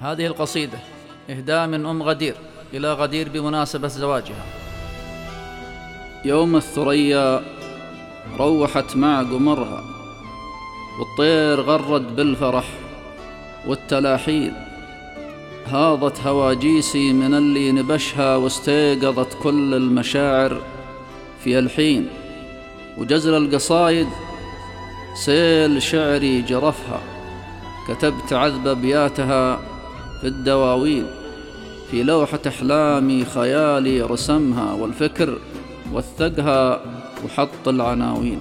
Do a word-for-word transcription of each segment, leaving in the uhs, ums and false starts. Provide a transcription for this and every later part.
هذه القصيدة إهداء من أم غدير إلى غدير بمناسبة زواجها. يوم الثريا روحت مع قمرها، والطير غرد بالفرح والتلاحين، هاضت هواجيسي من اللي نبشها، واستيقظت كل المشاعر في الحين. وجزل القصايد سيل شعري جرفها، كتبت عذب أبياتها في الدواوين. في لوحة أحلامي خيالي رسمها، والفكر وثقها وحط العناوين.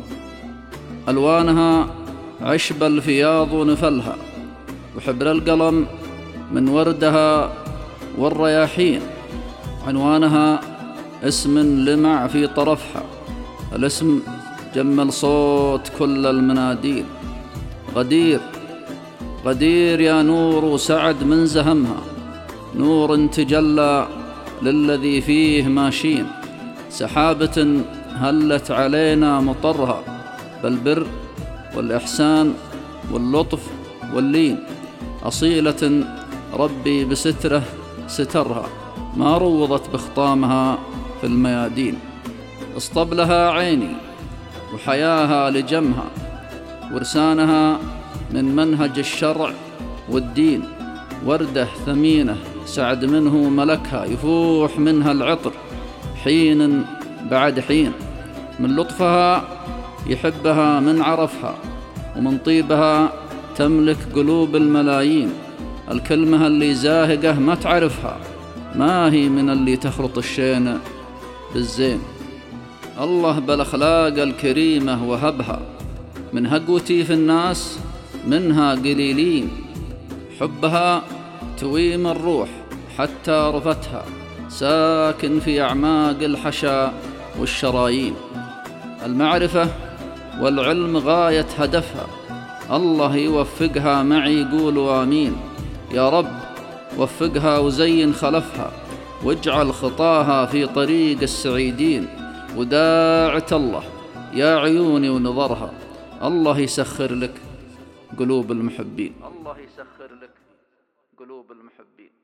ألوانها عشب الفياض ونفلها، وحبر القلم من وردها والرياحين. عنوانها اسم لمع في طرفها، الاسم جمل صوت كل المناديل. غدير غدير يا نور وسعد من زهمها، نور تجلى للذي فيه ماشين. سحابة هلت علينا مطرها، بالبر والإحسان واللطف واللين. أصيلة ربي بستره سترها، ما روضت بخطامها في الميادين. اصطبلها عيني وحياها لجمها، ورسانها من منهج الشرع والدين. وردة ثمينة سعد منه ملكها، يفوح منها العطر حين بعد حين. من لطفها يحبها من عرفها، ومن طيبها تملك قلوب الملايين. الكلمة اللي زاهقة ما تعرفها، ما هي من اللي تخلط الشين بالزين. الله بالأخلاق الكريمة وهبها، من هقوتي في الناس منها قليلين. حبها تويم الروح حتى رفتها، ساكن في أعماق الحشا والشرايين. المعرفة والعلم غاية هدفها، الله يوفقها معي قولوا آمين. يا رب وفقها وزين خلفها، واجعل خطاها في طريق السعيدين. وداعت الله يا عيوني ونظرها، الله يسخر لك قلوب المحبين. الله يسخر لك قلوب المحبين.